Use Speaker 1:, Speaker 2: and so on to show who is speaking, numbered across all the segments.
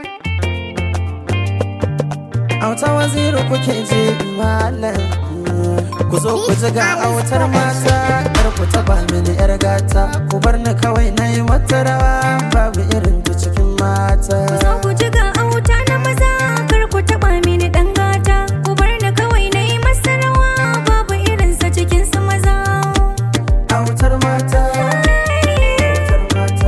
Speaker 1: Auta waziri kuke ji malam, ku zo ku ji ga autar mata, kar ku taba mini yar gata, ku bar ni kawai na yi mata rawa, babu irin ta cikin mata.
Speaker 2: Ku zo ku ji ga auta na maza, kar ku taba mini dan gata, ku bar ni kawai na yi masa rawa, babu irin sa cikin su maza.
Speaker 1: Autar mata, autar mata,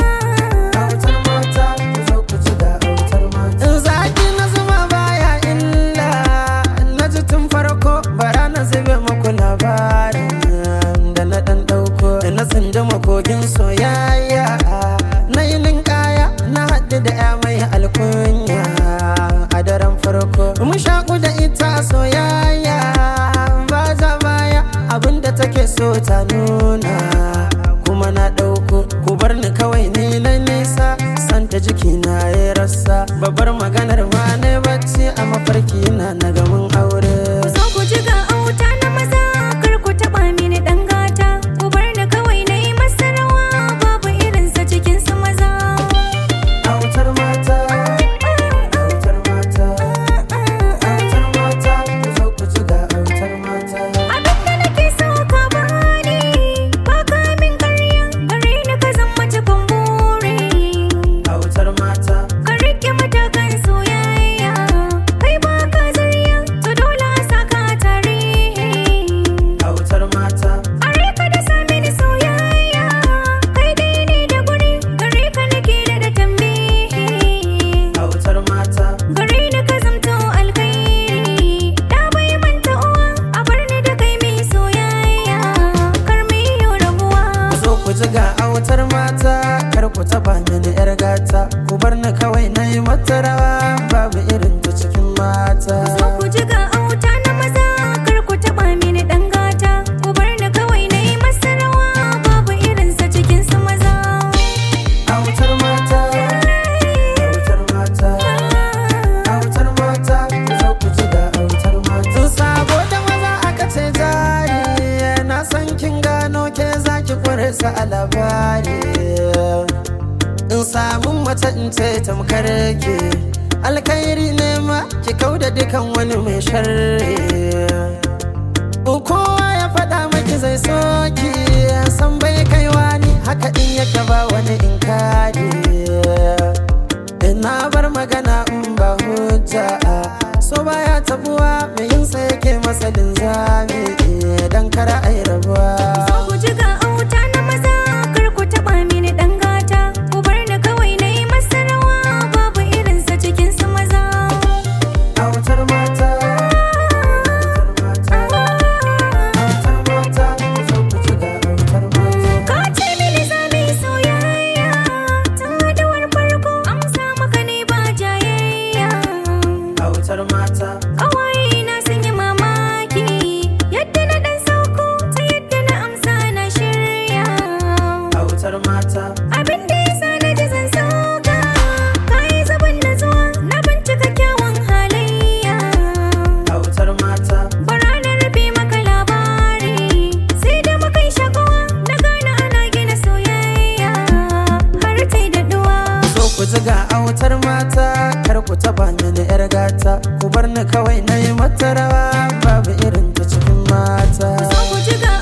Speaker 1: autar mata, ku zo ku ji ga autar mata. In zaki na zuma baya illa, na ji tun farko bara na zube muku labarin da na dan dauko, na tsinduma kogin soyayya, na yi ninkaya na haɗu da ya mai alkunya a daren farko. Mun shaƙu da ita soyayya ba za baya, abinda take so ta nuna kuma na ɗauko, ku bar ni kawai ni na nisa, santa jiki na ya rasa, babbar maganar ma na bacci a mafarki na gamin aure.
Speaker 2: Ku zo ku ji ga auta na maza, kar ku taba mini dan gata, ku bar ni kawai na yi masa rawa, babu irin sa cikin su maza.
Speaker 1: Autar mata, autar mata, autar mata, ku zo ku ji ga autar mata.
Speaker 2: Abinda nake so ka bani, ba ka min ƙarya, gare ni ka zama cikin buri.
Speaker 1: Autar mata,
Speaker 2: Ka riƙe matakan soyayya, kai ba ka zarya, to dole a saka a tarihi.
Speaker 1: autar mata,
Speaker 2: A rika da samini soyayya, kai dai ne da guri, gare ka nake da tambihi.
Speaker 1: autar mata,
Speaker 2: Gare ni ka zamto alkhairi, da bai manta uwa, a bar ni da kai mai soyayya, kar mu yi rabuwa.
Speaker 1: ku zo ku ji ga autar mata, kar ku taba mini yar gata, ku bar ni kawai na yi mata rawa, babu irin ta cikin mata.
Speaker 2: Zo ku ji ga auta na maza, kar ku taba mini dan gata, ku bar ni kawai na yi masa rawa, babu irin sa cikin su maza.
Speaker 1: Autar mata, autar mata, autar mata, ku zo ku ji ga autar mata. Tun sabo da maza aka ce jari, na san kin gano ke zaki kware sa a labari. In samun mace in ce tamkar ke, alkhairi ne ma ki kauda dukan wani mai sharri. Kowa ya faɗa maki zai soki, san bai kaiwa ni haka in yake ba wani inkari. Ina bar magana in ba hujja, so baya tabuwa mai yinsa yake masa linzami, dan kara ai rabuwa.
Speaker 2: Zo ku ji ga auta na maza, kar ku taba mini dan gata, ku bar ni kawai na yi masa rawa, babu irin sa cikin su maza.
Speaker 1: Autar mata, autar mata, autar mata, ku zo ku ji ga autar mata.
Speaker 2: Ka ce mini za mu yi soyayya, tun haɗuwar farko amsa maka ne ba jayayya.
Speaker 1: Autar mata,
Speaker 2: Ƙawaye na sun yi mamaki, yadda na ɗan sauko, ta yadda na amsa na shirya.
Speaker 1: autar mata,
Speaker 2: Abin da ya sa na ji zan sauka, ka yi zaban natsuwa, na bincika kyawun halayya.
Speaker 1: autar mata,
Speaker 2: Bara na rufe maka labari, sai da muka yi shakuwa, na gane ana gina soyayya, har ta yi daɗuwa.
Speaker 1: so ku ji ga autar mata, kar ku taba mini yar gata, ku bar ni kawai na yi mata rawa, babu irin ta cikin mata.
Speaker 2: Zo ku ji ga